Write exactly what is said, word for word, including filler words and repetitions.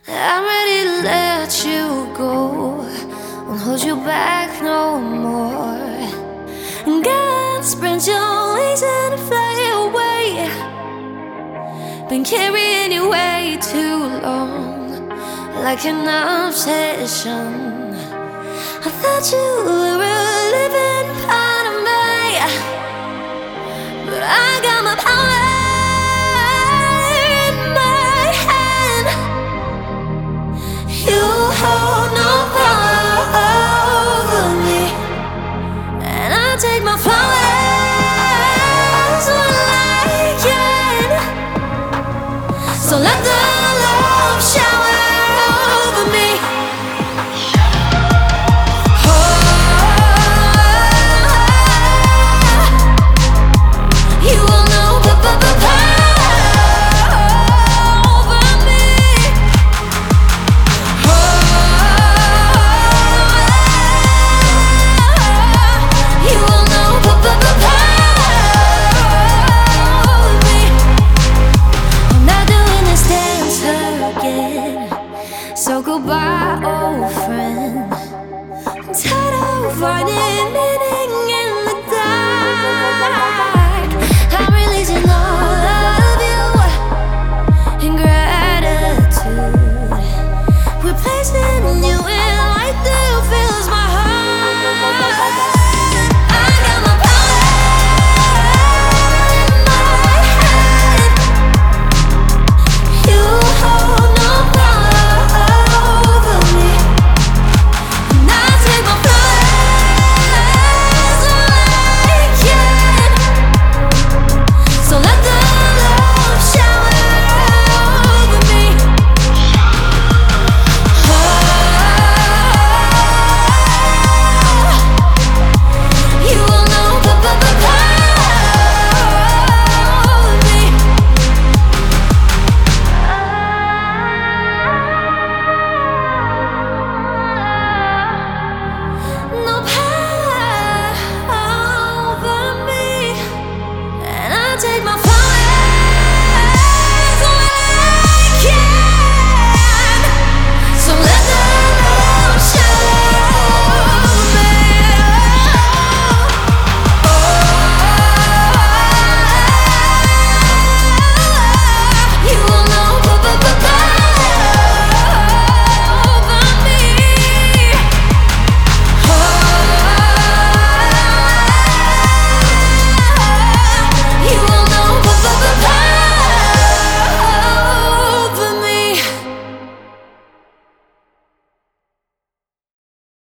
I'm ready to let you go, won't hold you back no more. And God, spread your wings and fly away. Been carrying you way too long, like an obsession. I thought you were a living part of me, but I got my power in my hand. You hold no power over me, and I take my flowers when I can. So let the love shower over me. You will know the power over me. You will know the power over me. I'm not doing this dance again, so goodbye.